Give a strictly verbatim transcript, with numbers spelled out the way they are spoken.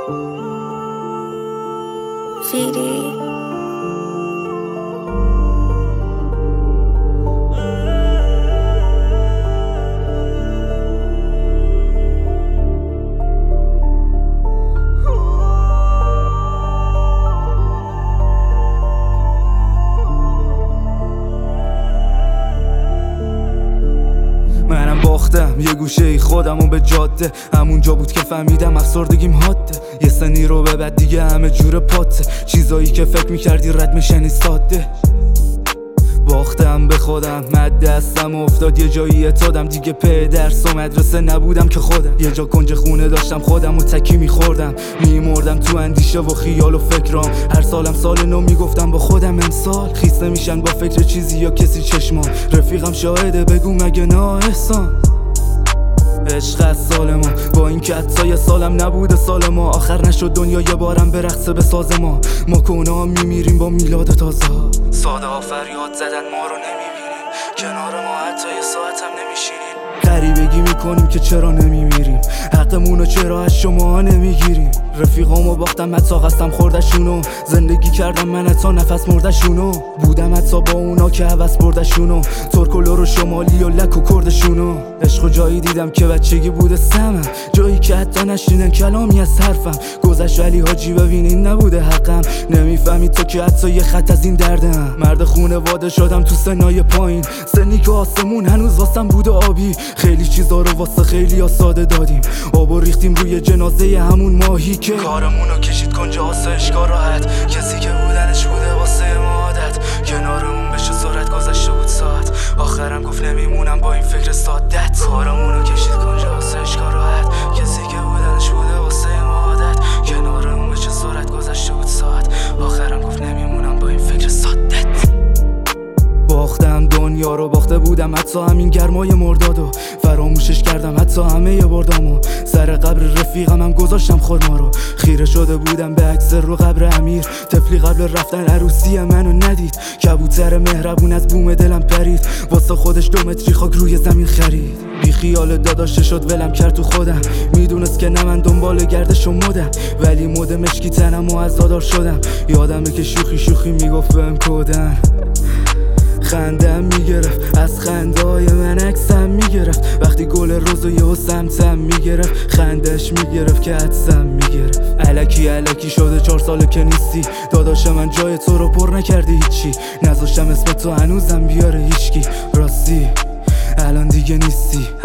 فیری منم باختم یه گوشه ای خودم و به جاده، همونجا بود که فهمیدم افسردگیم حاده. یه سنی رو به بعد دیگه همه جور پاته، چیزایی که فکر میکردی رد میشن ساده. باختم به خودم، مد دستم افتاد یه جایی اتادم، دیگه په درس و مدرسه نبودم که خودم. یه جا کنج خونه داشتم خودم و تکی میخوردم، میمردم تو اندیشه و خیال و فکرام. هر سالم سال نو میگفتم با خودم امسال خیسته میشن با فکر چیزی یا کسی چشمام. رفیقم شاهده بگو مگه نه احسان عشق از سال ما، با این که حتی یه سالم نبوده سال ما. آخر نشد دنیا یه بارم برقصه به ساز ما، ما کنا میمیریم با میلاد تازه. ساده ها فریاد زدن ما رو نمیبینیم، کنار ما حتی یه ساعت هم نمیشینیم. غریبگی میکنیم که چرا نمیمیریم، حقمونو چرا از شما نمیگیریم. رفیقامو باختم حتی قسم خوردشونو، زندگی کردم من حتی نفس مردشونو. بودم حتی با اونا که هوس بردشونو، ترک و لور و شمالی و لک و کردشونو. عشق و جایی دیدم که بچگی بوده سمم، جایی که حتی نشنیدن کلامی از حرفم. گذشت ولی حاجی ببینین نبوده حقم، نمیفهمی تو که حتی یه خط از این دردم. مرد خونواده شدم تو سنای پایین، سنی که آسمون هنوز واسم بوده آبی. خیلی چیزا رو واسه خیلی ها ساده دادیم، آبو ریختیم روی جنازه همون ماهی که کارمونو کشید کنج آسایشگاه راحت. کسی که بودنش بوده واسه ما عادت، کنارمون بشه سرعت گذشته بود ساعت. آخرم گفت نمیمونم با این فکر سادت. کارمونو کشید کنج آسایشگاه راحت، کسی که بودنش بوده واسه ما عادت. کنارمون بشه سرعت گذشته بود ساعت. آخرم گفت نمیمونم با این فکر سادت. باختم دنیا رو، باخته بودم حتی همین گرمای مردادو. فراموشش کردم حتی همه بردامو، سر قبر رفیقم هم گذاشتم خورما رو. خیره شده بودم به عکس رو قبر امیر، طفلی قبل رفتن عروسی منو ندید. کبوتر مهربون از بوم دلم پرید، واسه خودش دو متری خاک روی زمین خرید. بی خیال داداشه شد ولم کرد تو خودم، میدونست که نه من دنبال گردش و مدم. ولی مد مشکی تنم و عزادار شدم، یادمه که شوخی شوخی میگفت بهم کودن. خندم میگرفت از خندای من، عکسم میگرفت وقتی گل روز و یهو سمتم میگرفت. خندش میگرفت که عدسم میگرفت. الکی الکی شده چهار ساله که نیستی، داداش من جای تو رو پر نکردی هیچی. نذاشتم اسم تو هنوزم بیاره هیچکی، راستی الان دیگه نیستی.